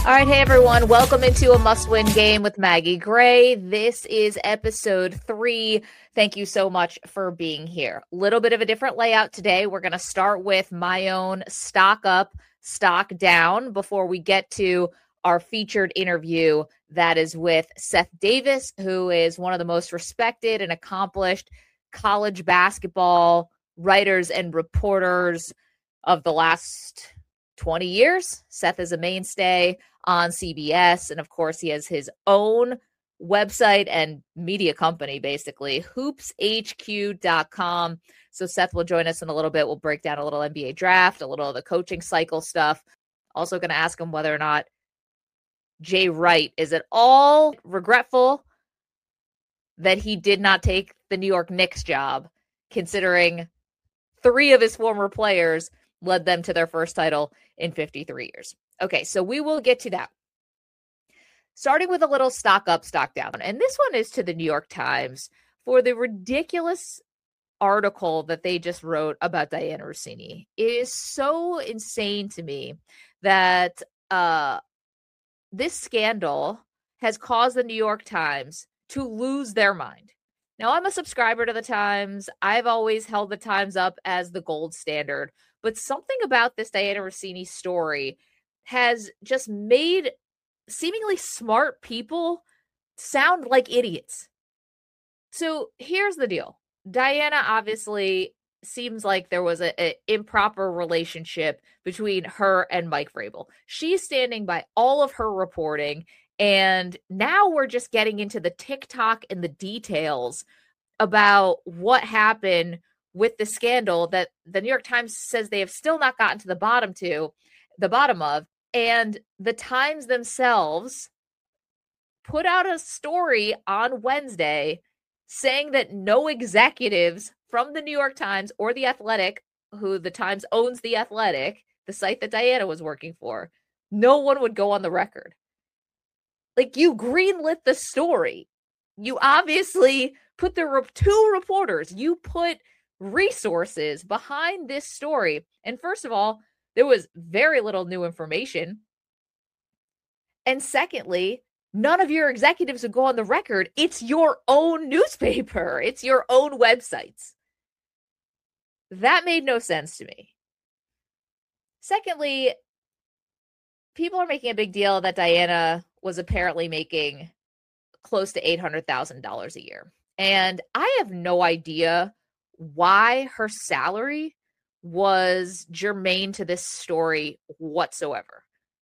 All right, hey everyone, welcome into a must-win game with Maggie Gray. This is episode 3. Thank you so much for being here. A little bit of a different layout today. We're going to start with my own stock up, stock down before we get to our featured interview that is with Seth Davis, who is one of the most respected and accomplished college basketball writers and reporters of the last 20 years. Seth is a mainstay on CBS. And of course, he has his own website and media company, basically, hoopshq.com. So Seth will join us in a little bit. We'll break down a little NBA draft, a little of the coaching cycle stuff. Also going to ask him whether or not Jay Wright is at all regretful that he did not take the New York Knicks job, considering 3 of his former players led them to their first title in 53 years. Okay, so we will get to that. Starting with a little stock up, stock down. And this one is to the New York Times for the ridiculous article that they just wrote about Dianna Russini. It is so insane to me that this scandal has caused the New York Times to lose their mind. Now, I'm a subscriber to the Times. I've always held the Times up as the gold standard. But something about this Dianna Russini story has just made seemingly smart people sound like idiots. So here's the deal. Dianna obviously seems like there was an improper relationship between her and Mike Vrabel. She's standing by all of her reporting, and now we're just getting into the TikTok and the details about what happened with the scandal that the New York Times says they have still not gotten to the bottom of. And the Times themselves put out a story on Wednesday saying that no executives from the New York Times or The Athletic, who the Times owns The Athletic, the site that Dianna was working for, no one would go on the record. Like, you greenlit the story. You obviously put the 2 reporters, you put resources behind this story. And first of all, there was very little new information. And secondly, none of your executives would go on the record. It's your own newspaper. It's your own websites. That made no sense to me. Secondly, people are making a big deal that Dianna was apparently making close to $800,000 a year. And I have no idea why her salary was germane to this story whatsoever.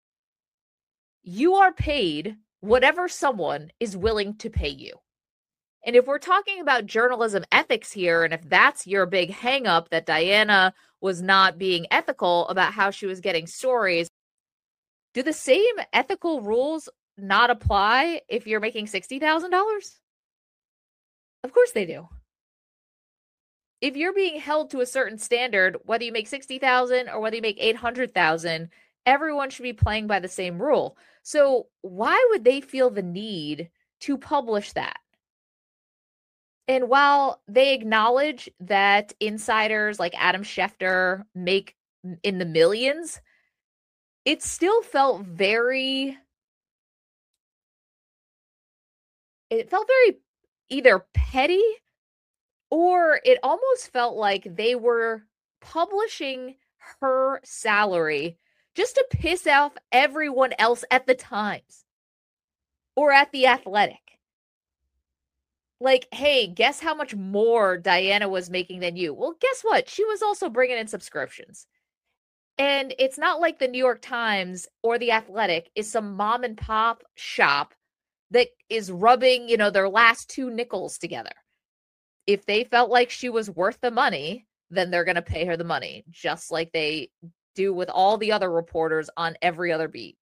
You are paid whatever someone is willing to pay you. And if we're talking about journalism ethics here, and if that's your big hang up that Dianna was not being ethical about how she was getting stories, do the same ethical rules not apply if you're making $60,000? Of course they do. If you're being held to a certain standard, whether you make $60,000 or whether you make $800,000, everyone should be playing by the same rule. So why would they feel the need to publish that? And while they acknowledge that insiders like Adam Schefter make in the millions, it still felt very either petty, or it almost felt like they were publishing her salary just to piss off everyone else at the Times or at The Athletic. Like, hey, guess how much more Dianna was making than you? Well, guess what? She was also bringing in subscriptions. And it's not like the New York Times or The Athletic is some mom and pop shop that is rubbing, their last 2 nickels together. If they felt like she was worth the money, then they're going to pay her the money, just like they do with all the other reporters on every other beat.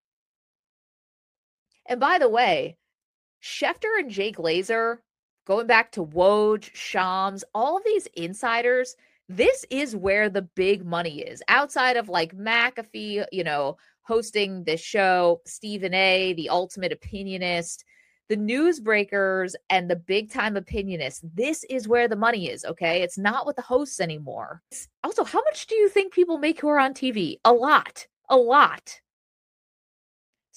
And by the way, Schefter and Jay Glazer, going back to Woj, Shams, all of these insiders, this is where the big money is. Outside of like McAfee, hosting this show, Stephen A., the ultimate opinionist, the newsbreakers and the big time opinionists, this is where the money is, okay? It's not with the hosts anymore. Also, how much do you think people make who are on TV? A lot.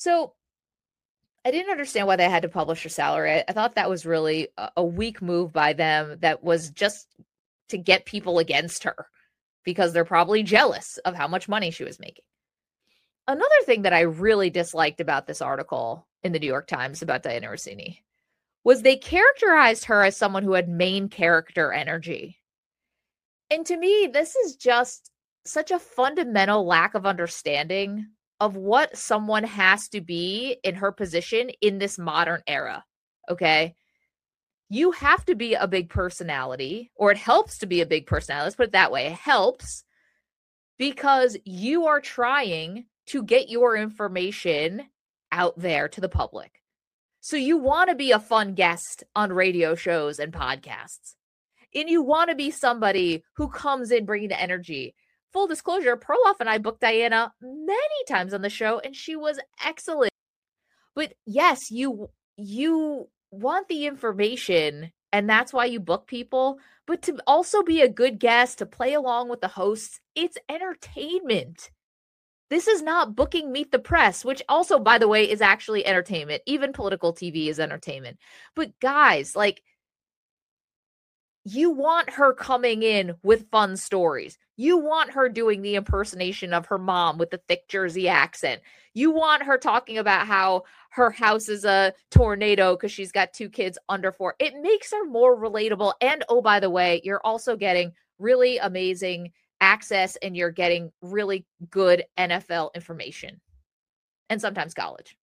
So I didn't understand why they had to publish her salary. I thought that was really a weak move by them that was just to get people against her because they're probably jealous of how much money she was making. Another thing that I really disliked about this article in the New York Times about Diana Orsini was they characterized her as someone who had main character energy. And to me, this is just such a fundamental lack of understanding of what someone has to be in her position in this modern era. Okay. You have to be a big personality, or it helps to be a big personality. Let's put it that way. It helps because you are trying to get your information out there to the public. So you want to be a fun guest on radio shows and podcasts. And you want to be somebody who comes in bringing the energy. Full disclosure, Perloff and I booked Diana many times on the show, and she was excellent. But yes, you want the information, and that's why you book people. But to also be a good guest, to play along with the hosts, it's entertainment. This is not booking Meet the Press, which also, by the way, is actually entertainment. Even political TV is entertainment. But guys, like, you want her coming in with fun stories. You want her doing the impersonation of her mom with the thick Jersey accent. You want her talking about how her house is a tornado because she's got 2 kids under 4. It makes her more relatable. And oh, by the way, you're also getting really amazing access and you're getting really good NFL information and sometimes college.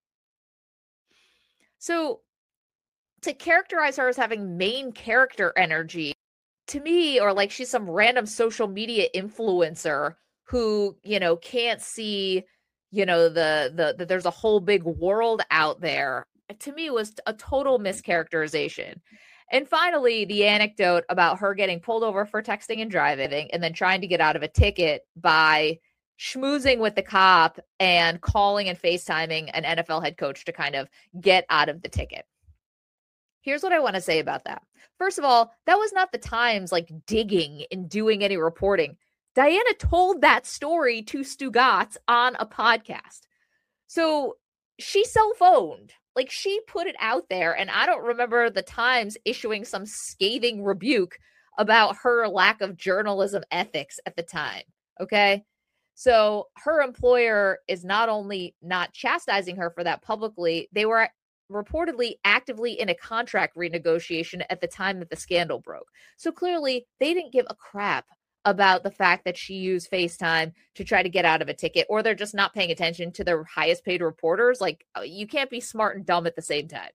So to characterize her as having main character energy, to me, or like she's some random social media influencer who, can't see, that there's a whole big world out there, to me was a total mischaracterization. And finally, the anecdote about her getting pulled over for texting and driving and then trying to get out of a ticket by schmoozing with the cop and calling and FaceTiming an NFL head coach to kind of get out of the ticket. Here's what I want to say about that. First of all, that was not the Times like digging and doing any reporting. Diana told that story to Stugotz on a podcast. So she cell-phoned. Like, she put it out there, and I don't remember the Times issuing some scathing rebuke about her lack of journalism ethics at the time. Okay? So her employer is not only not chastising her for that publicly, they were reportedly actively in a contract renegotiation at the time that the scandal broke. So clearly they didn't give a crap about the fact that she used FaceTime to try to get out of a ticket, or they're just not paying attention to their highest paid reporters. Like, you can't be smart and dumb at the same time.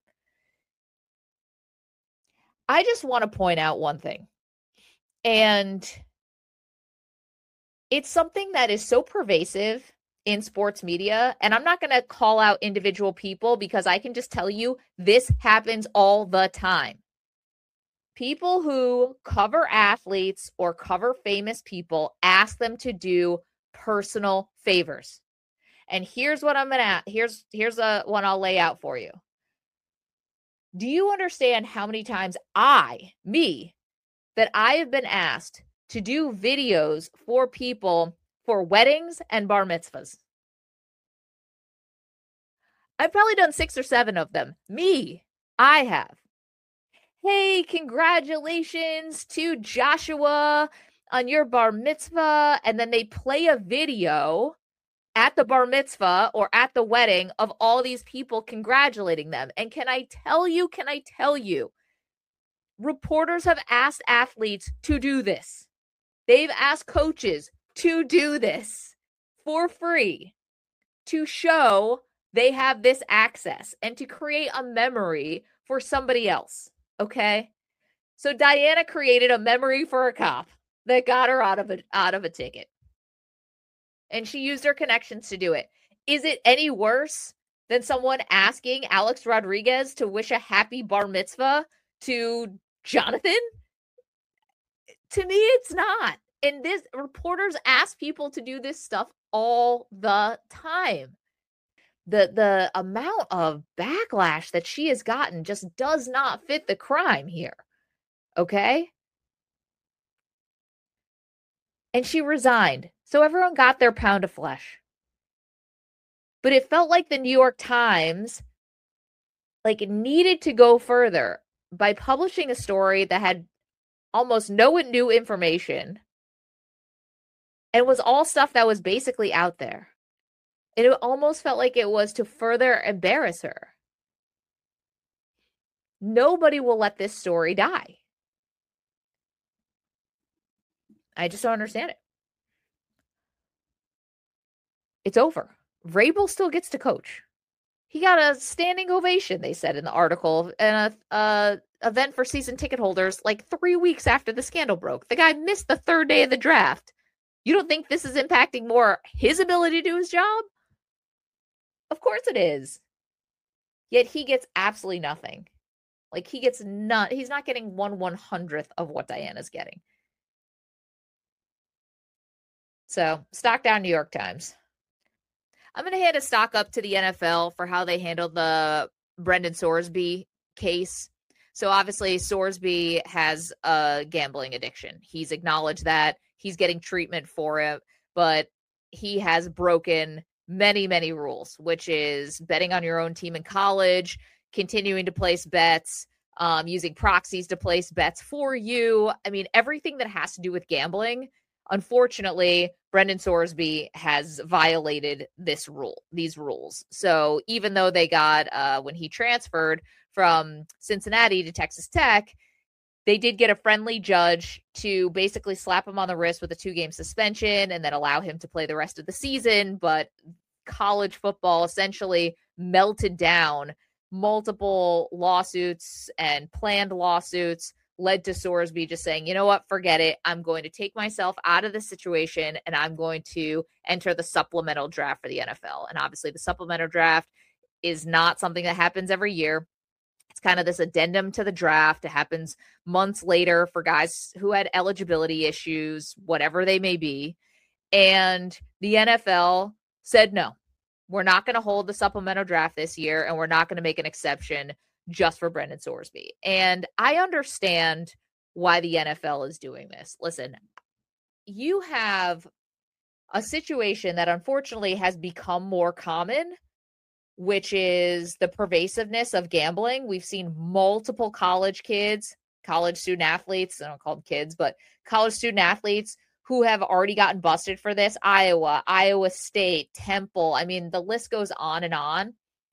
I just want to point out one thing, and it's something that is so pervasive in sports media. And I'm not going to call out individual people because I can just tell you this happens all the time. People who cover athletes or cover famous people ask them to do personal favors. And here's what I'm going to here's a one I'll lay out for you. Do you understand how many times that I have been asked to do videos for people for weddings and bar mitzvahs? I've probably done 6 or 7 of them. I have. Hey, congratulations to Joshua on your bar mitzvah. And then they play a video at the bar mitzvah or at the wedding of all these people congratulating them. And can I tell you, reporters have asked athletes to do this. They've asked coaches to do this for free to show they have this access and to create a memory for somebody else. Okay. So Diana created a memory for a cop that got her out of a ticket. And she used her connections to do it. Is it any worse than someone asking Alex Rodriguez to wish a happy bar mitzvah to Jonathan? To me, it's not. And this reporters ask people to do this stuff all the time. The amount of backlash that she has gotten just does not fit the crime here. Okay? And she resigned. So everyone got their pound of flesh. But it felt like the New York Times needed to go further by publishing a story that had almost no new information and was all stuff that was basically out there. And it almost felt like it was to further embarrass her. Nobody will let this story die. I just don't understand it. It's over. Vrabel still gets to coach. He got a standing ovation, they said in the article, and a event for season ticket holders 3 weeks after the scandal broke. The guy missed the third day of the draft. You don't think this is impacting more his ability to do his job? Of course it is. Yet he gets absolutely nothing. He's not getting 1/100th of what Diana's getting. So, stock down, New York Times. I'm going to hand a stock up to the NFL for how they handled the Brendan Sorsby case. So obviously Sorsby has a gambling addiction. He's acknowledged that. He's getting treatment for it, but he has broken many, many rules, which is betting on your own team in college, continuing to place bets, using proxies to place bets for you. I mean, everything that has to do with gambling. Unfortunately, Brendan Sorsby has violated these rules. So even though they got, when he transferred from Cincinnati to Texas Tech, they did get a friendly judge to basically slap him on the wrist with a 2-game suspension and then allow him to play the rest of the season. But college football essentially melted down. Multiple lawsuits and planned lawsuits led to Sorsby just saying, you know what, forget it. I'm going to take myself out of this situation and I'm going to enter the supplemental draft for the NFL. And obviously the supplemental draft is not something that happens every year. It's kind of this addendum to the draft. It happens months later for guys who had eligibility issues, whatever they may be. And the NFL said, no, we're not going to hold the supplemental draft this year, and we're not going to make an exception just for Brendan Sorsby. And I understand why the NFL is doing this. Listen, you have a situation that unfortunately has become more common, which is the pervasiveness of gambling. We've seen multiple college student athletes, I don't call them kids, but college student athletes who have already gotten busted for this. Iowa State, Temple. I mean, the list goes on and on.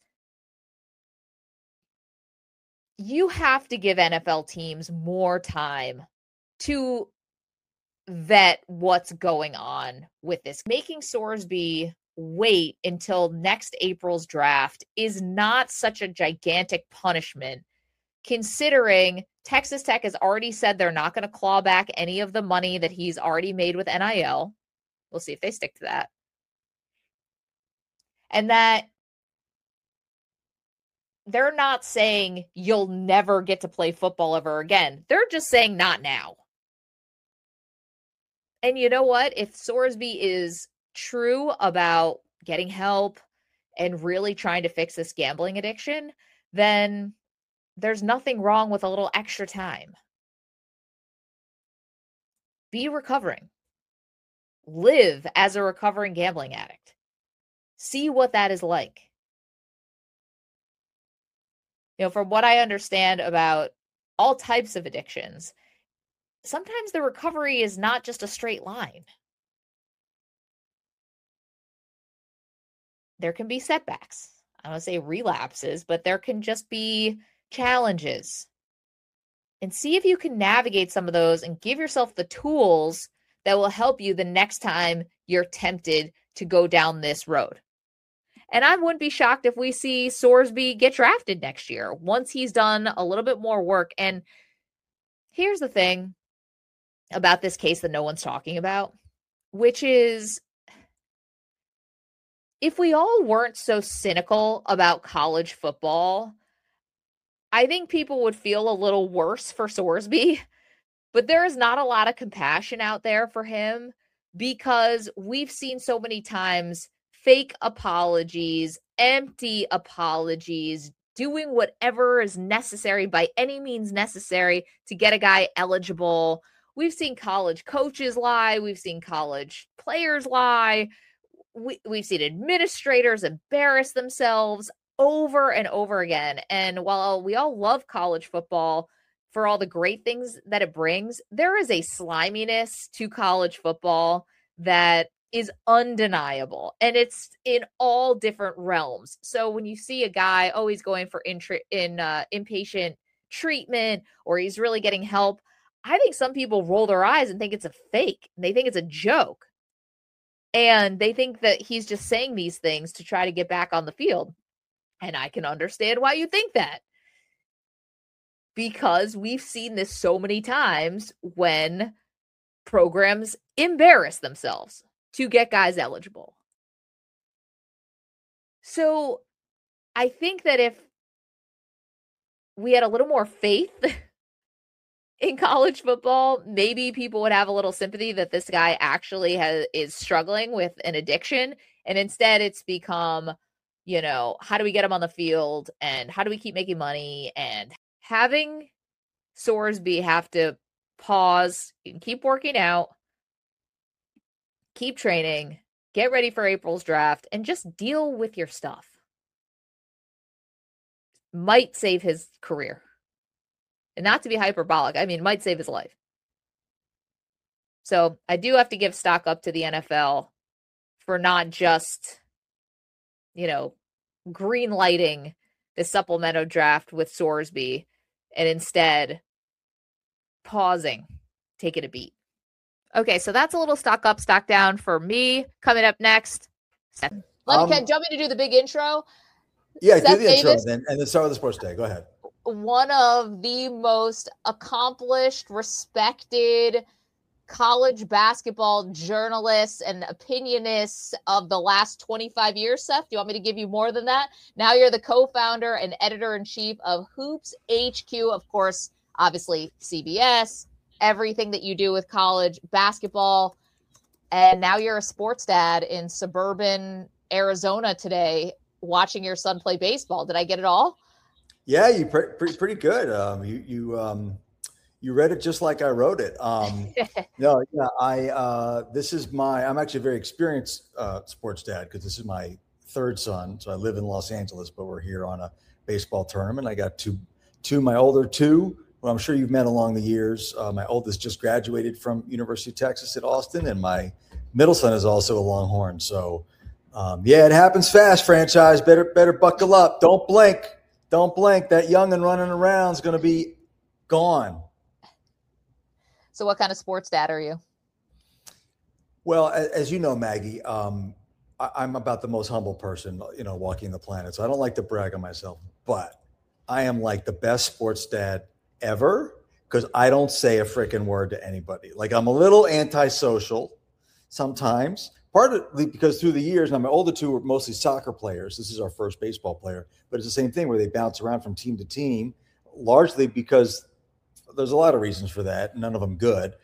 You have to give NFL teams more time to vet what's going on with this. Making Sorsby wait until next April's draft is not such a gigantic punishment, considering Texas Tech has already said they're not going to claw back any of the money that he's already made with NIL. We'll see if they stick to that. And that they're not saying you'll never get to play football ever again. They're just saying not now. And you know what? If Sorsby is true about getting help and really trying to fix this gambling addiction, then there's nothing wrong with a little extra time. Be recovering. Live as a recovering gambling addict. See what that is like. You know, from what I understand about all types of addictions, sometimes the recovery is not just a straight line. There can be setbacks. I don't want to say relapses, but there can just be challenges. And see if you can navigate some of those and give yourself the tools that will help you the next time you're tempted to go down this road. And I wouldn't be shocked if we see Sorsby get drafted next year once he's done a little bit more work. And here's the thing about this case that no one's talking about, which is if we all weren't so cynical about college football, I think people would feel a little worse for Sorsby. But there is not a lot of compassion out there for him because we've seen so many times fake apologies, empty apologies, doing whatever is necessary by any means necessary to get a guy eligible. We've seen college coaches lie. We've seen college players lie. we've seen administrators embarrass themselves over and over again. And while we all love college football for all the great things that it brings, there is a sliminess to college football that is undeniable, and it's in all different realms. So when you see a guy always going for inpatient treatment, or he's really getting help, I think some people roll their eyes and think it's a fake. And they think it's a joke. And they think that he's just saying these things to try to get back on the field. And I can understand why you think that. Because we've seen this so many times when programs embarrass themselves to get guys eligible. So I think that if we had a little more faith in college football, maybe people would have a little sympathy that this guy actually is struggling with an addiction. And instead it's become, how do we get him on the field, and how do we keep making money, and having Sorsby have to pause and keep working out, keep training, get ready for April's draft, and just deal with your stuff might save his career. And not to be hyperbolic, I mean, might save his life. So I do have to give stock up to the NFL for not just, green lighting the supplemental draft with Sorsby, and instead pausing, taking a beat. Okay, so that's a little stock up, stock down for me. Coming up next, Seth. Do you want me to do the big intro? Yeah, Seth do the Davis, intro and then start with the sports day. Go ahead. One of the most accomplished, respected college basketball journalists and opinionists of the last 25 years, Seth. Do you want me to give you more than that? Now you're the co-founder and editor-in-chief of Hoops HQ, of course, obviously CBS, everything that you do with college basketball. And now you're a sports dad in suburban Arizona today, watching your son play baseball. Did I get it all? Yeah, you pretty good. You read it just like I wrote it. No, yeah, I'm actually a very experienced sports dad, because this is my third son. So I live in Los Angeles, but we're here on a baseball tournament. I got my older two, who I'm sure you've met along the years. My oldest just graduated from University of Texas at Austin, and my middle son is also a Longhorn. So yeah, it happens fast, franchise. Better buckle up. Don't blink. That young'un running around is going to be gone. So what kind of sports dad are you? Well, as you know, Maggie, I'm about the most humble person, walking the planet. So I don't like to brag on myself, but I am like the best sports dad ever, because I don't say a freaking word to anybody. Like, I'm a little antisocial sometimes, partly because through the years, now my older two were mostly soccer players. This is our first baseball player, but it's the same thing where they bounce around from team to team, largely because there's a lot of reasons for that, none of them good.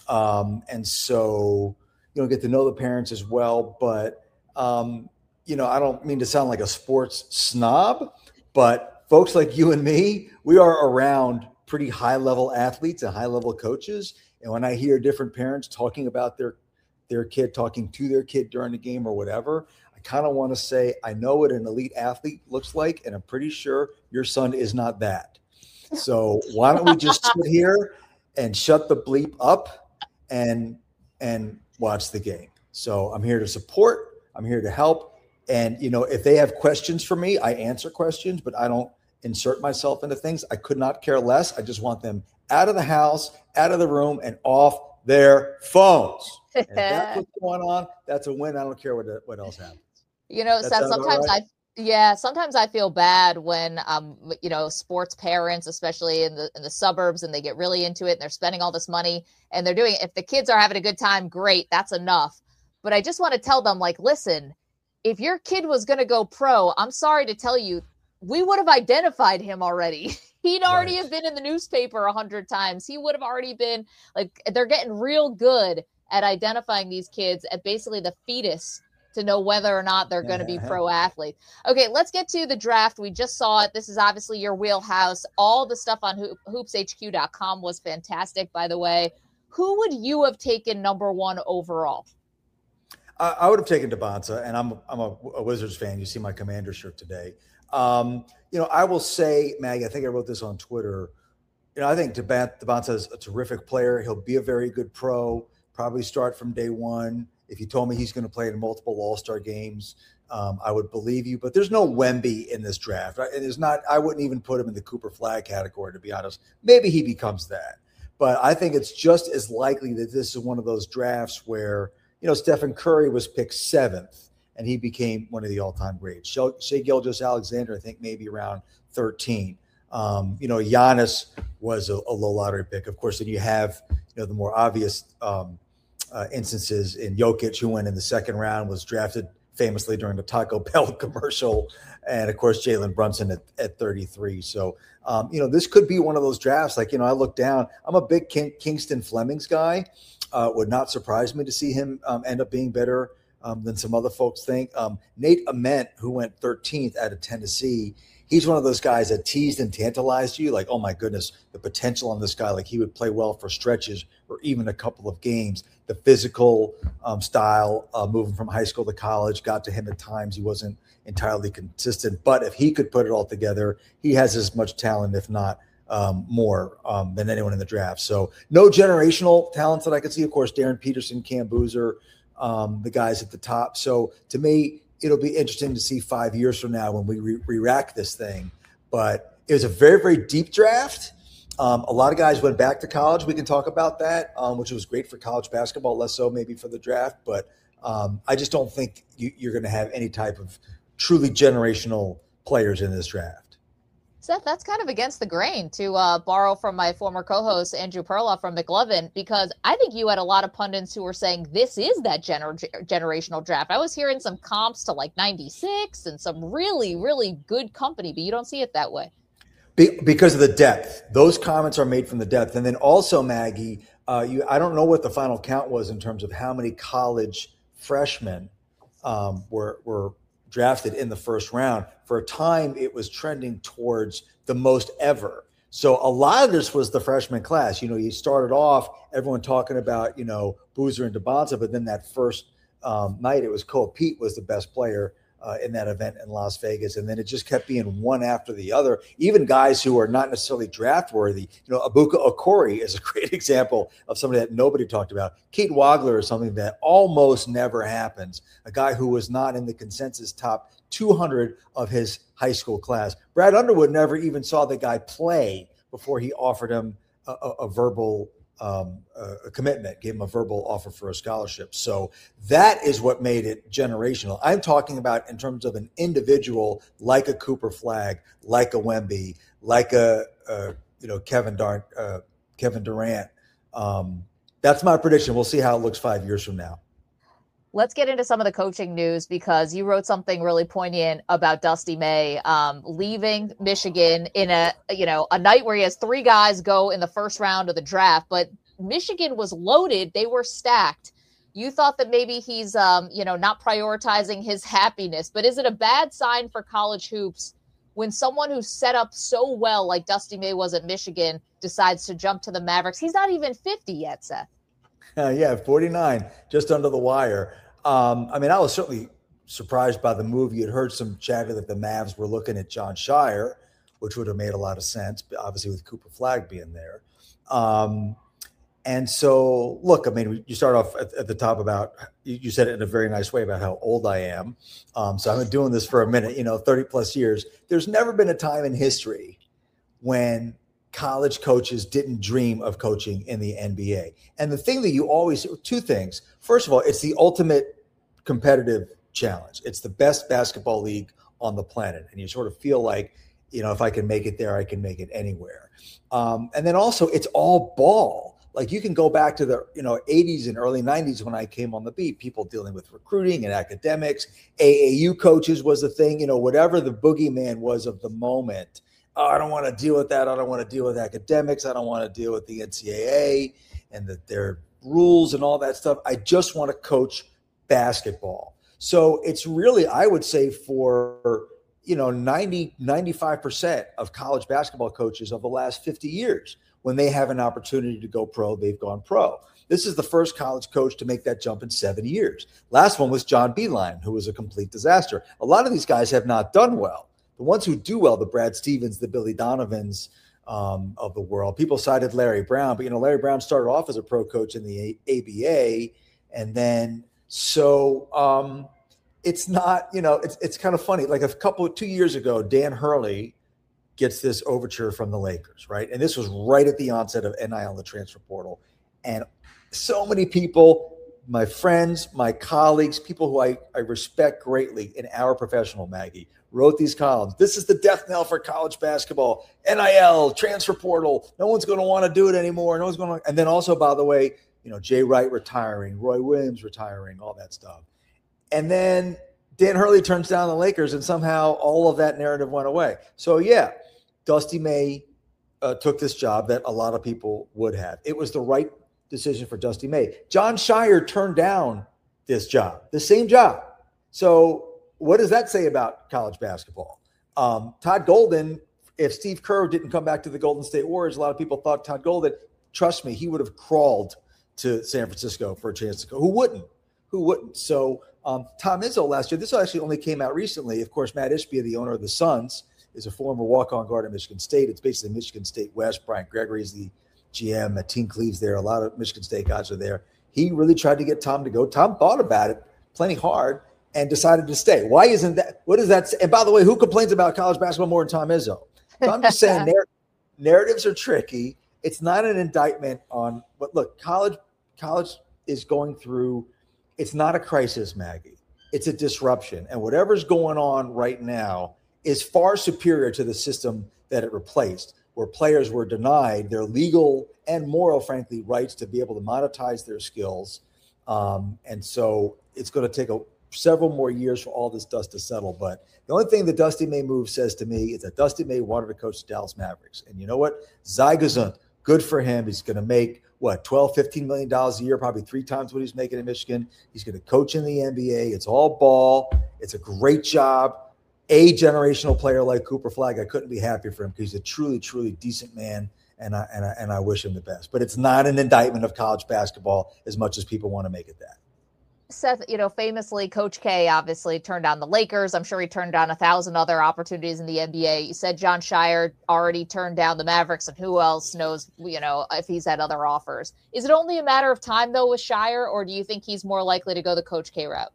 And so, get to know the parents as well. But, I don't mean to sound like a sports snob, but folks like you and me, we are around pretty high level athletes and high level coaches. And when I hear different parents talking about their kid, talking to their kid during the game or whatever, I kind of want to say, I know what an elite athlete looks like, and I'm pretty sure your son is not that. So why don't we just sit here and shut the bleep up and watch the game? So I'm here to support. I'm here to help. And, if they have questions for me, I answer questions, but I don't insert myself into things. I could not care less. I just want them out of the house, out of the room, and off their phones. And if that's what's going on, that's a win. I don't care what else happens. Seth, sometimes I feel bad when, sports parents, especially in the suburbs, and they get really into it and they're spending all this money and they're doing it. If the kids are having a good time, great, that's enough. But I just want to tell them, like, listen, if your kid was going to go pro, I'm sorry to tell you, we would have identified him already. He'd already have been in the newspaper 100 times. He would have already been, like, they're getting real good at identifying these kids at basically the fetus to know whether or not they're going to be pro athletes. Okay, let's get to the draft. We just saw it. This is obviously your wheelhouse. All the stuff on hoopshq.com was fantastic, by the way. Who would you have taken number one overall? I would have taken Devonta, and I'm a Wizards fan. You see my Commander shirt today. I will say, Maggie, I think I wrote this on Twitter. I think Devonta is a terrific player. He'll be a very good pro, probably start from day one. If you told me he's going to play in multiple All-Star games, I would believe you. But there's no Wemby in this draft. And there's not. I wouldn't even put him in the Cooper Flag category, to be honest. Maybe he becomes that. But I think it's just as likely that this is one of those drafts where, Stephen Curry was picked 7th, and he became one of the all-time greats. Shai Gilgeous-Alexander, I think, maybe around 13. Giannis was a low lottery pick. Of course, then you have, the more obvious instances in Jokic, who went in the second round, was drafted famously during the Taco Bell commercial. And, of course, Jalen Brunson at 33. So, this could be one of those drafts. Like, I look down. I'm a big Kingston Flemings guy. Would not surprise me to see him end up being better than some other folks think. Nate Ament, who went 13th out of Tennessee, he's one of those guys that teased and tantalized you. Like, oh, my goodness, the potential on this guy. Like, he would play well for stretches or even a couple of games. The physical style, moving from high school to college, got to him at times. He wasn't entirely consistent. But if he could put it all together, he has as much talent, if not more than anyone in the draft. So no generational talents that I could see. Of course, Darren Peterson, Cam Boozer, the guys at the top. So to me, it'll be interesting to see 5 years from now when we re-rack this thing. But it was a very, very deep draft. A lot of guys went back to college. We can talk about that, which was great for college basketball, less so maybe for the draft. But I just don't think you're going to have any type of truly generational players in this draft. Seth, that's kind of against the grain, to borrow from my former co-host, Andrew Perloff from McLovin, because I think you had a lot of pundits who were saying this is that generational draft. I was hearing some comps to like 96 and some really, really good company, but you don't see it that way. Because of the depth. Those comments are made from the depth. And then also, Maggie, I don't know what the final count was in terms of how many college freshmen were drafted in the first round. For a time, it was trending towards the most ever. So a lot of this was the freshman class. You started off, everyone talking about, Boozer and Devonta, but then that first night, it was Cole Pete was the best player in that event in Las Vegas. And then it just kept being one after the other. Even guys who are not necessarily draft worthy, Abuka Okori is a great example of somebody that nobody talked about. Keaton Wagler is something that almost never happens. A guy who was not in the consensus top 200 of his high school class. Brad Underwood never even saw the guy play before he offered him a verbal a commitment, gave him a verbal offer for a scholarship. So that is what made it generational. I'm talking about in terms of an individual like a Cooper Flag, like a Wemby, like a Kevin Durant. That's my prediction. We'll see how it looks 5 years from now. Let's get into some of the coaching news, because you wrote something really poignant about Dusty May leaving Michigan in a night where he has 3 guys go in the first round of the draft, but Michigan was loaded. They were stacked. You thought that maybe he's, not prioritizing his happiness, but is it a bad sign for college hoops when someone who's set up so well, like Dusty May was at Michigan, decides to jump to the Mavericks? He's not even 50 yet, Seth. 49, just under the wire. I was certainly surprised by the move. You had heard some chatter that the Mavs were looking at John Shire, which would have made a lot of sense, obviously with Cooper Flag being there. And so, look, you start off at the top about, you said it in a very nice way about how old I am. So I've been doing this for a minute, 30 plus years. There's never been a time in history when college coaches didn't dream of coaching in the NBA. And the thing that you always, 2 things. First of all, it's the ultimate competitive challenge. It's the best basketball league on the planet. And you sort of feel like, if I can make it there, I can make it anywhere. And then also it's all ball. Like you can go back to the 80s and early 90s when I came on the beat, people dealing with recruiting and academics, AAU coaches was the thing, whatever the boogeyman was of the moment. Oh, I don't want to deal with that. I don't want to deal with academics. I don't want to deal with the NCAA and their rules and all that stuff. I just want to coach basketball. So it's really, I would say for, 95% of college basketball coaches of the last 50 years, when they have an opportunity to go pro, they've gone pro. This is the first college coach to make that jump in 7 years. Last one was John Beilein, who was a complete disaster. A lot of these guys have not done well. The ones who do well, the Brad Stevens, the Billy Donovans of the world. People cited Larry Brown, but Larry Brown started off as a pro coach in the ABA, and then it's not, it's kind of funny. Like 2 years ago, Dan Hurley gets this overture from the Lakers, right? And this was right at the onset of NIL, the transfer portal. And so many people, my friends, my colleagues, people who I respect greatly in our professional, Maggie, wrote these columns. This is the death knell for college basketball. NIL, transfer portal. No one's going to want to do it anymore. No one's going to. And then also, by the way, Jay Wright retiring, Roy Williams retiring, all that stuff. And then Dan Hurley turns down the Lakers, and somehow all of that narrative went away. So, yeah, Dusty May took this job that a lot of people would have. It was the right decision for Dusty May. Jon Scheyer turned down this job, the same job. So what does that say about college basketball? Todd Golden, if Steve Kerr didn't come back to the Golden State Warriors, a lot of people thought Todd Golden, trust me, he would have crawled to San Francisco for a chance to go. Who wouldn't? So Tom Izzo last year, this actually only came out recently. Of course, Matt Ishbia, the owner of the Suns, is a former walk-on guard at Michigan State. It's basically Michigan State West. Brian Gregory is the GM. Team Cleave's there. A lot of Michigan State guys are there. He really tried to get Tom to go. Tom thought about it plenty hard and decided to stay. Why isn't that? What does that say? And by the way, who complains about college basketball more than Tom Izzo? So I'm just saying narratives are tricky. It's not an indictment on – but look, college is going through – it's not a crisis, Maggie. It's a disruption. And whatever's going on right now is far superior to the system that it replaced, where players were denied their legal and moral, frankly, rights to be able to monetize their skills. And so it's going to take several more years for all this dust to settle. But the only thing the Dusty May move says to me is that Dusty May wanted to coach the Dallas Mavericks. And you know what? Sei gesund. Good for him. He's going to make, $12, $15 million a year, probably 3 times what he's making in Michigan. He's going to coach in the NBA. It's all ball. It's a great job. A generational player like Cooper Flagg, I couldn't be happier for him because he's a truly, truly decent man, and I wish him the best. But it's not an indictment of college basketball as much as people want to make it that. Seth, famously, Coach K obviously turned down the Lakers. I'm sure he turned down 1,000 other opportunities in the NBA. You said Jon Scheyer already turned down the Mavericks, and who else knows, if he's had other offers. Is it only a matter of time, though, with Scheyer, or do you think he's more likely to go the Coach K route?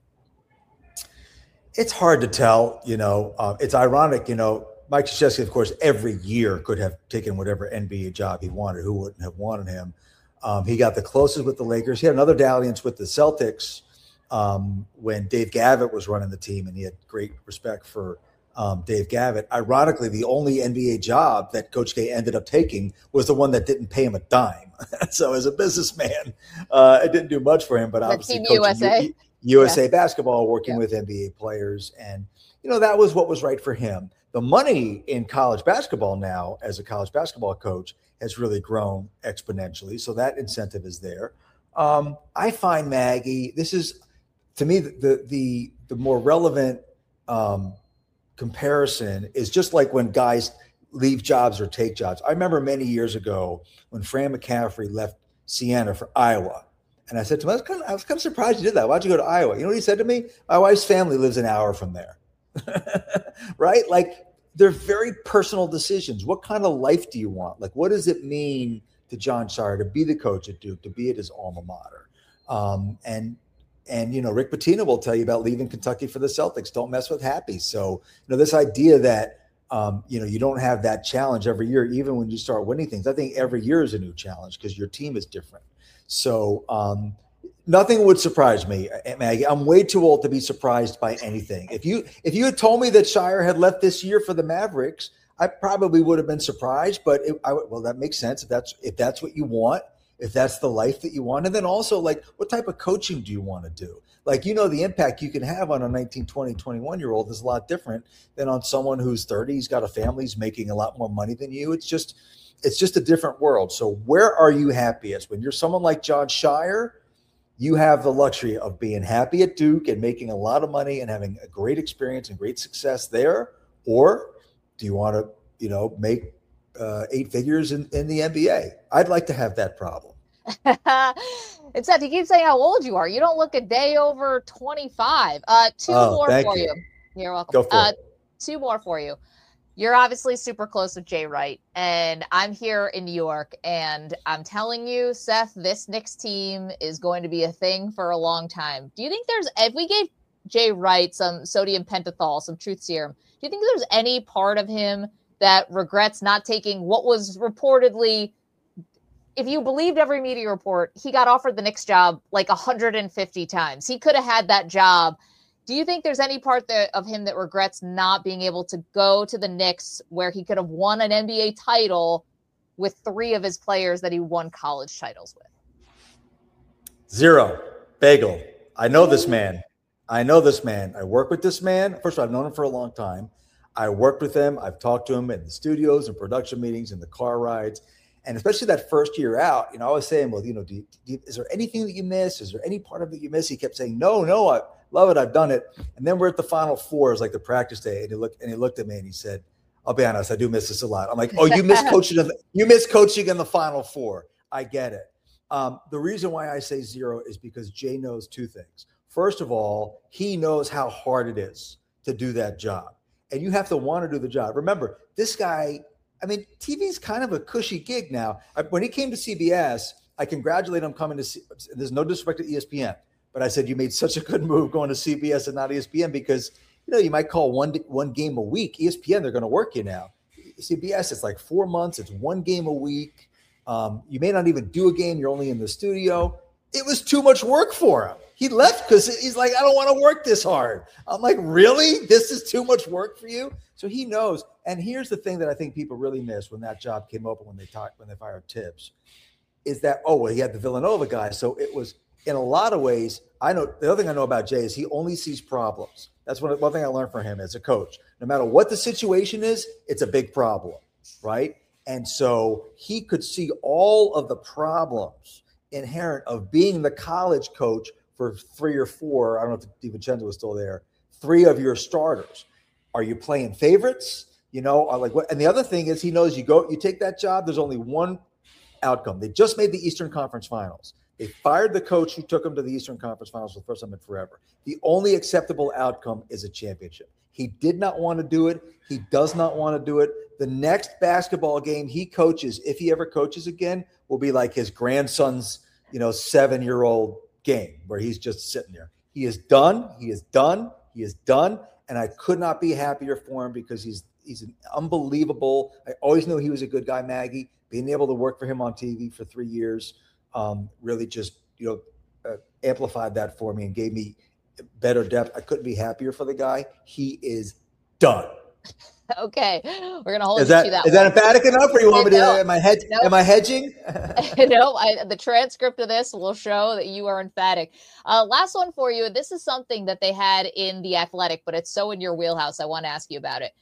It's hard to tell. It's ironic. Mike Krzyzewski, of course, every year could have taken whatever NBA job he wanted. Who wouldn't have wanted him? He got the closest with the Lakers. He had another dalliance with the Celtics when Dave Gavitt was running the team, and he had great respect for Dave Gavitt. Ironically, the only NBA job that Coach K ended up taking was the one that didn't pay him a dime. So as a businessman, it didn't do much for him, but obviously Team USA basketball, working with NBA players. And, that was what was right for him. The money in college basketball now, as a college basketball coach, has really grown exponentially. So that incentive is there. I find, Maggie, this is, to me, the more relevant comparison is just like when guys leave jobs or take jobs. I remember many years ago when Fran McCaffrey left Siena for Iowa. And I said to him, I was kind of surprised you did that. Why'd you go to Iowa? You know what he said to me? My wife's family lives an hour from there. Right? Like, they're very personal decisions. What kind of life do you want? Like, what does it mean to Jon Scheyer to be the coach at Duke, to be at his alma mater? And Rick Pitino will tell you about leaving Kentucky for the Celtics. Don't mess with Happy. So, this idea that, you don't have that challenge every year, even when you start winning things. I think every year is a new challenge because your team is different. So nothing would surprise me, Maggie. I'm way too old to be surprised by anything. If you had told me that Scheyer had left this year for the Mavericks, I probably would have been surprised. But that makes sense if that's what you want, if that's the life that you want. And then also, like, what type of coaching do you want to do? Like, the impact you can have on a 19, 20, 21-year-old is a lot different than on someone who's 30, he's got a family, he's making a lot more money than you. It's just a different world. So where are you happiest? When you're someone like Jon Scheyer, you have the luxury of being happy at Duke and making a lot of money and having a great experience and great success there. Or do you want to, make 8 figures in the NBA? I'd like to have that problem. It's that he keeps saying how old you are. You don't look a day over 25. Two more for you. You're welcome. Go for it. Two more for you. You're obviously super close with Jay Wright, and I'm here in New York, and I'm telling you, Seth, this Knicks team is going to be a thing for a long time. Do you think if we gave Jay Wright some sodium pentothal, some truth serum, do you think there's any part of him that regrets not taking what was reportedly, if you believed every media report, he got offered the Knicks job like 150 times. He could have had that job. Do you think there's any part of him that regrets not being able to go to the Knicks where he could have won an NBA title with 3 of his players that he won college titles with? Zero. Bagel. I know this man. I work with this man. First of all, I've known him for a long time. I worked with him. I've talked to him in the studios and production meetings and the car rides. And especially that first year out, I was saying, well, is there anything that you miss? Is there any part of it you miss? He kept saying, no, I love it. I've done it. And then we're at the Final Four. It's like the practice day. And he looked at me and he said, I'll be honest, I do miss this a lot. I'm like, oh, you miss coaching in the Final Four. I get it. The reason why I say zero is because Jay knows 2 things. First of all, he knows how hard it is to do that job. And you have to want to do the job. Remember, this guy, TV is kind of a cushy gig now. When he came to CBS, I congratulate him coming to see. There's no disrespect to ESPN, but I said, you made such a good move going to CBS and not ESPN because, you might call one game a week. ESPN, they're going to work you now. CBS, it's like 4 months. It's 1 game a week. You may not even do a game. You're only in the studio. It was too much work for him. He left because he's like, I don't want to work this hard. I'm like, really? This is too much work for you? So he knows. And here's the thing that I think people really miss when that job came open, when they fired Tibbs, is that, he had the Villanova guy. So it was, in a lot of ways, the other thing I know about Jay is he only sees problems. That's one thing I learned from him as a coach. No matter what the situation is, it's a big problem, right? And so he could see all of the problems inherent of being the college coach for 3 or 4. I don't know if DiVincenzo was still there. 3 of your starters. Are you playing favorites? Like what? And the other thing is, he knows you take that job. There's only one outcome. They just made the Eastern Conference Finals. They fired the coach who took them to the Eastern Conference Finals for the first time in forever. The only acceptable outcome is a championship. He did not want to do it. He does not want to do it. The next basketball game he coaches, if he ever coaches again, will be like his grandson's, 7-year-old game where he's just sitting there. He is done. He is done. He is done. And I could not be happier for him because he's an unbelievable. I always knew he was a good guy, Maggie. Being able to work for him on TV for 3 years really just, amplified that for me and gave me better depth. I couldn't be happier for the guy. He is done. Okay, we're gonna hold you to that. Is that emphatic enough, or you want me to? Am I hedging? No, the transcript of this will show that you are emphatic. Last one for you. This is something that they had in The Athletic, but it's so in your wheelhouse. I want to ask you about it.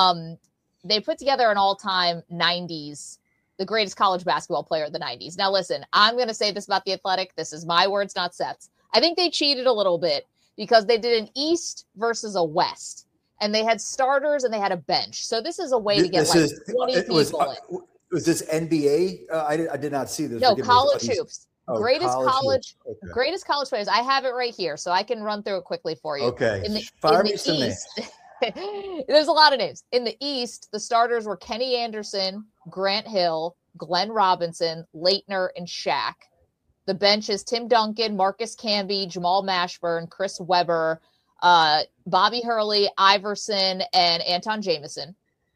They put together an all-time '90s, the greatest college basketball player of the '90s. Now, listen, I'm going to say this about The Athletic. This is my words, not Seth's. I think they cheated a little bit because they did an East versus a West. And they had starters and they had a bench. So this is a way to get 20 people in. Was this NBA? I did not see this. No, college hoops. Greatest college players. I have it right here, so I can run through it quickly for you. Okay. In the East, there's a lot of names. In the East, the starters were Kenny Anderson, Grant Hill, Glenn Robinson, Leitner, and Shaq. The bench is Tim Duncan, Marcus Camby, Jamal Mashburn, Chris Webber, Bobby Hurley, Iverson, and Anton Jameson.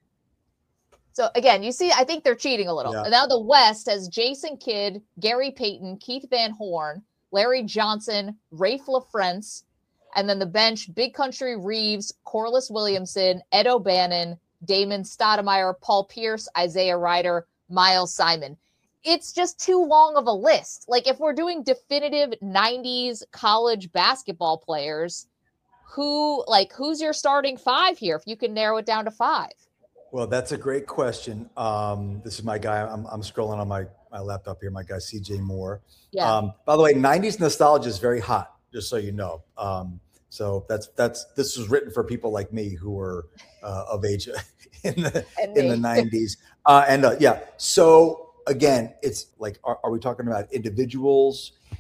So again, you see, I think they're cheating a little. Yeah. And now the West has Jason Kidd, Gary Payton, Keith Van Horn, Larry Johnson, Rafe LaFrance, and then the bench, Big Country Reeves, Corliss Williamson, Ed O'Bannon, Damon Stoudemire, Paul Pierce, Isaiah Ryder, Miles Simon. It's just too long of a list. Like if we're doing definitive 90s college basketball players, who's your starting 5 here if you can narrow it down to 5? Well, that's a great question. This is my guy. I'm scrolling on my laptop here. My guy, CJ Moore. Yeah. By the way, 90s nostalgia is very hot, just so you know. So this was written for people like me who were of age in the 90s. Yeah. So again, it's like, are we talking about individuals?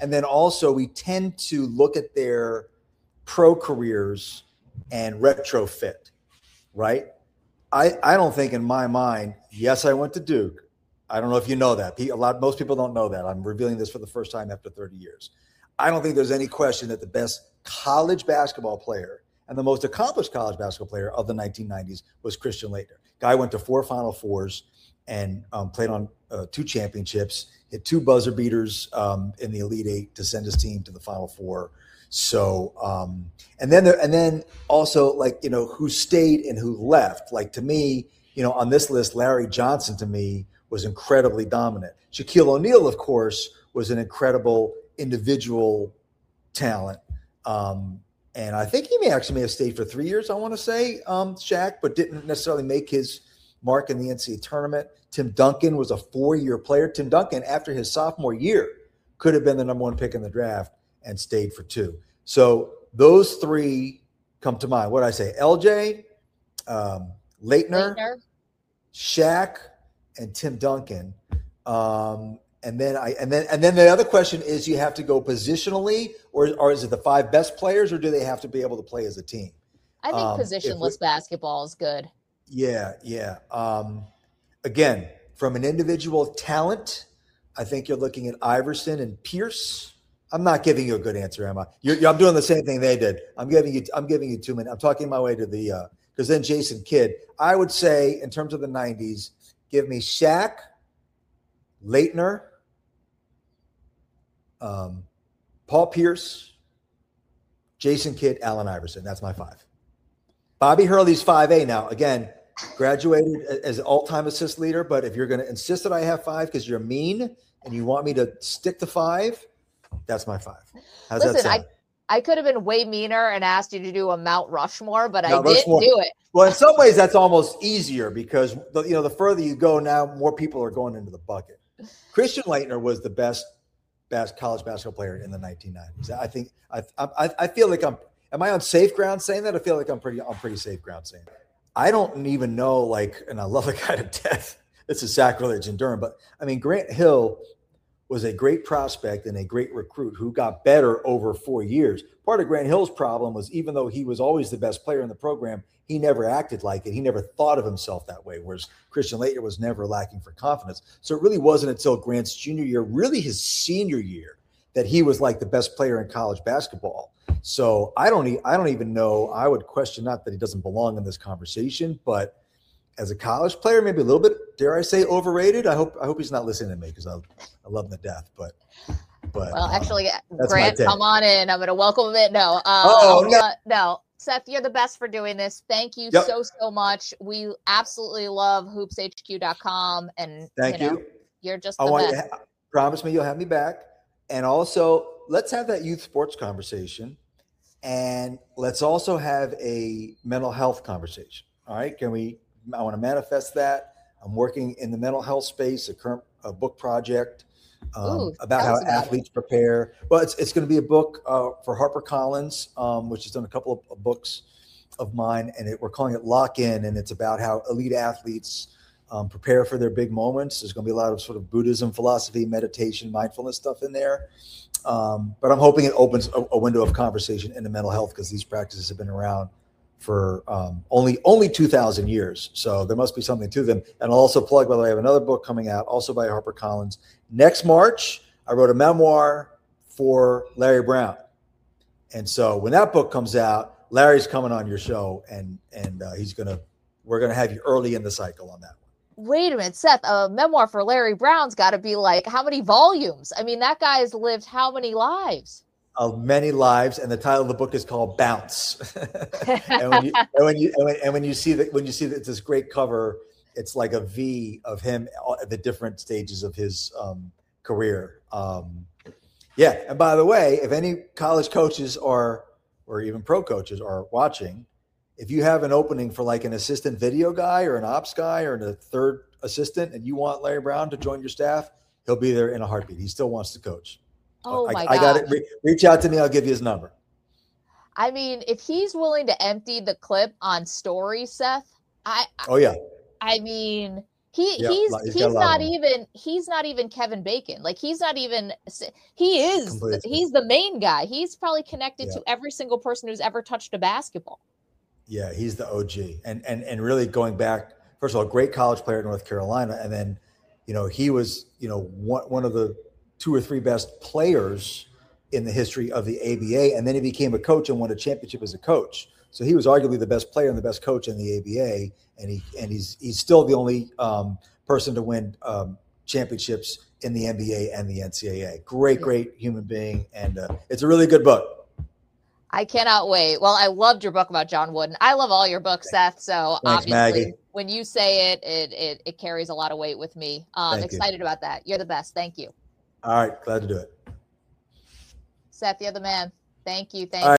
And then also we tend to look at their pro careers and retrofit, right? I don't think in my mind, yes, I went to Duke. I don't know if you know that. Most people don't know that. I'm revealing this for the first time after 30 years. I don't think there's any question that the best college basketball player and the most accomplished college basketball player of the 1990s was Christian Laettner. Guy went to 4 Final Fours and played on 2 championships, hit 2 buzzer beaters in the Elite Eight to send his team to the Final Four. So, and then also, like, you know, who stayed and who left. Like, to me, you know, on this list, Larry Johnson to me was incredibly dominant. Shaquille O'Neal, of course, was an incredible individual talent. And I think he may have stayed for 3 years, I want to say, Shaq, but didn't necessarily make his mark in the NCAA tournament. Tim Duncan was a 4-year player. Tim Duncan, after his sophomore year, could have been the number 1 pick in the draft and stayed for 2. So those 3 come to mind. What did I say? LJ, Laettner, Shaq, and Tim Duncan. And then the other question is, you have to go positionally, or is it the 5 best players, or do they have to be able to play as a team? I think positionless basketball is good. Yeah. Again, from an individual talent, I think you're looking at Iverson and Pierce. I'm not giving you a good answer, Emma. I'm doing the same thing they did. I'm giving you 2 minutes. I'm talking my way to the because then Jason Kidd. I would say in terms of the 90s, give me Shaq, Laettner, Paul Pierce, Jason Kidd, Allen Iverson. That's my 5. Bobby Hurley's 5A now. Again, graduated as an all-time assist leader, but if you're going to insist that I have 5 because you're mean and you want me to stick to 5, that's my 5. How's that sound? I could have been way meaner and asked you to do a Mount Rushmore, but I didn't do it. Well, in some ways, that's almost easier because the further you go now, more people are going into the bucket. Christian Laettner was the best college basketball player in the 1990s. I think I feel like am I on safe ground saying that? I feel like I'm pretty safe ground saying that. I don't even know, like, and I love the guy to death. It's a sacrilege in Durham, but I mean, Grant Hill was a great prospect and a great recruit who got better over 4 years. Part of Grant Hill's problem was, even though he was always the best player in the program, he never acted like it. He never thought of himself that way, whereas Christian Laettner was never lacking for confidence. So it really wasn't until Grant's junior year, really his senior year, that he was like the best player in college basketball. So I don't even know. I would question, not that he doesn't belong in this conversation, but as a college player, maybe a little bit, dare I say, overrated. I hope he's not listening to me because I love him to death. But well, actually, Grant, come on in. I'm going to welcome him in. No, no, Seth, you're the best for doing this. Thank you so much. We absolutely love hoopshq.com, and thank you. You're just the best. Promise me you'll have me back, and also let's have that youth sports conversation, and let's also have a mental health conversation. All right, I want to manifest that. I'm working in the mental health space, a current book project about how athletes prepare. Well, it's going to be a book for HarperCollins, which has done a couple of books of mine, and we're calling it Lock In, and it's about how elite athletes prepare for their big moments. There's going to be a lot of sort of Buddhism, philosophy, meditation, mindfulness stuff in there. But I'm hoping it opens a window of conversation into mental health, because these practices have been around for only 2,000 years. So there must be something to them. And I'll also plug, by the way, I have another book coming out, also by HarperCollins. Next March, I wrote a memoir for Larry Brown. And so when that book comes out, Larry's coming on your show, and we're going to have you early in the cycle on that one. Wait a minute, Seth, a memoir for Larry Brown's got to be like, how many volumes? I mean, that guy's lived how many lives? Many lives, and the title of the book is called Bounce. and when you see that, it's this great cover, it's like a V of him at the different stages of his career. And by the way, if any college coaches or even pro coaches are watching, if you have an opening for like an assistant video guy or an ops guy or a third assistant, and you want Larry Brown to join your staff, he'll be there in a heartbeat. He still wants to coach. Oh my God. I got it. Reach out to me. I'll give you his number. I mean, if he's willing to empty the clip on story, Seth, oh yeah. I mean, He's not even Kevin Bacon. Like he's the main guy. He's probably connected to every single person who's ever touched a basketball. Yeah, he's the OG. And really going back, first of all, great college player at North Carolina. And then, he was, one of the 2 or 3 best players in the history of the ABA. And then he became a coach and won a championship as a coach. So he was arguably the best player and the best coach in the ABA. And he's still the only person to win championships in the NBA and the NCAA. Great human being. And it's a really good book. I cannot wait. Well, I loved your book about John Wooden. I love all your books, Seth. So thanks, obviously, Maggie. When you say it carries a lot of weight with me. Excited about that. You're the best. Thank you. All right. Glad to do it. Seth, you're the man. Thank you.